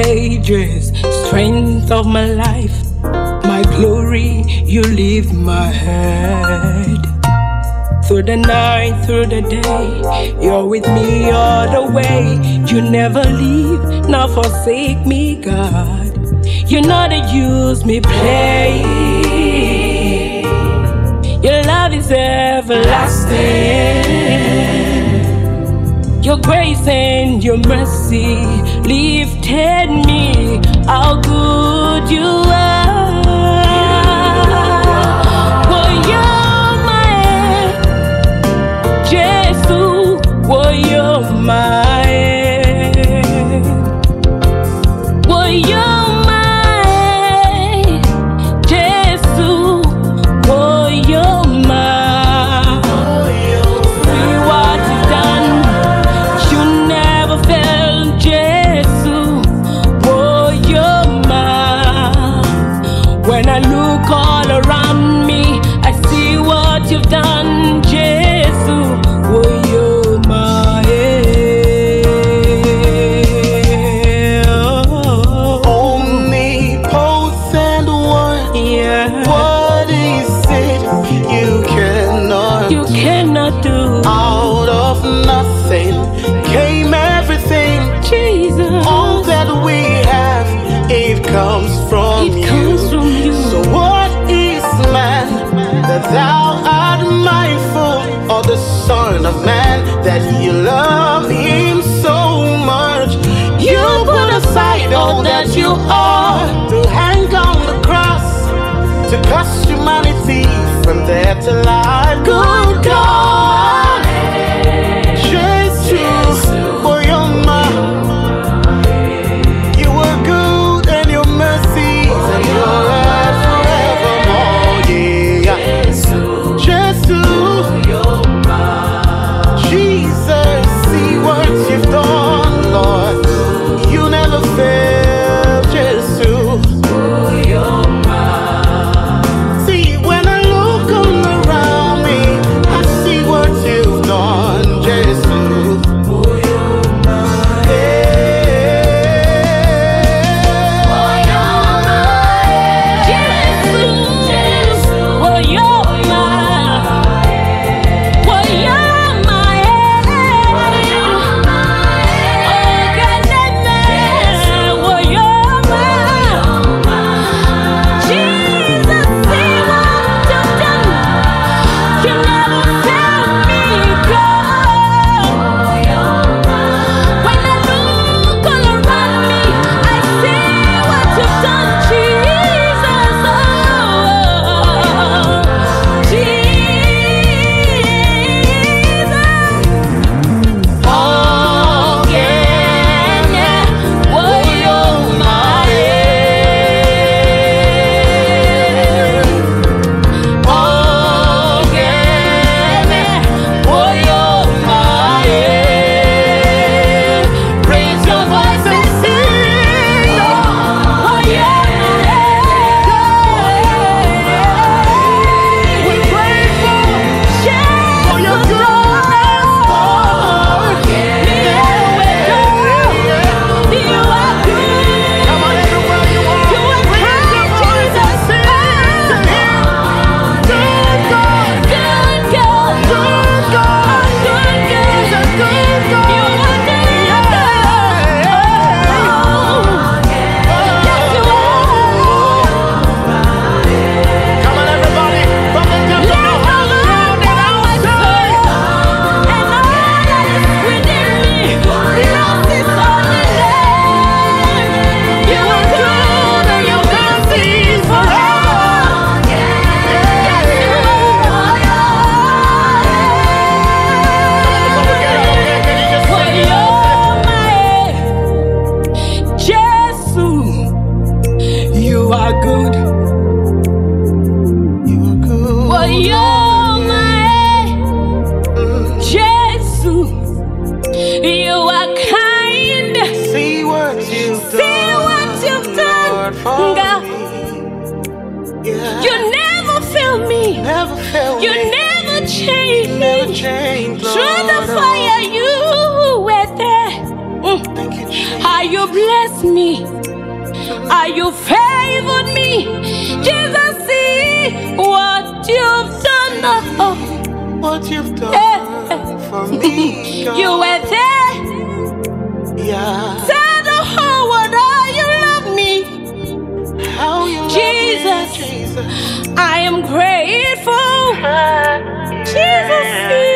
ages, strength of my life, my glory, you lift my head. Through the night, through the day, you're with me all the way. You never leave, nor forsake me, God. You know that use me play. Your love is everlasting. Your grace and your mercy lifted me. How good you are. Oh, you're my Jesus. Oh, you're my. Oh, you're my Jesus. Oh, you're my. See what you've done. You never failed, Jesus. Oh, you're mine. When I look all around me, I see what you've done, Jesus. Oh, you're mine. Omnipotent one. Yeah. What is it you cannot You cannot do, Out of nothing came everything. Jesus. All that we have, it comes from It you. comes from you. So what is man that thou art mindful, or the son of man that you love him so much? You put aside all that you are to hang on the cross, to cost humanity from there to life. Good God, Jesus, for your mouth. You were good and your mercies and your love forevermore. Yeah, Jesus, Jesus, see what you've done, Lord. You never fail, Jesus. See, when I look all around me, I see what you've done, Jesus. You are good. You are good. Oh, you're my Jesus. You are kind. See what you've See done. what you've done, Lord, for God. me. Yeah. You never fail me. Never fail You me. never change You me. never change, Lord. Through the fire, you were there. Thank you, Jesus. How you blessed me, how you favored me. Jesus, see what you've done. Oh, what you've done for me, God. You were there. Yeah. Tell the whole world how you love me. How you Jesus, love me, Jesus. I am grateful. Jesus, see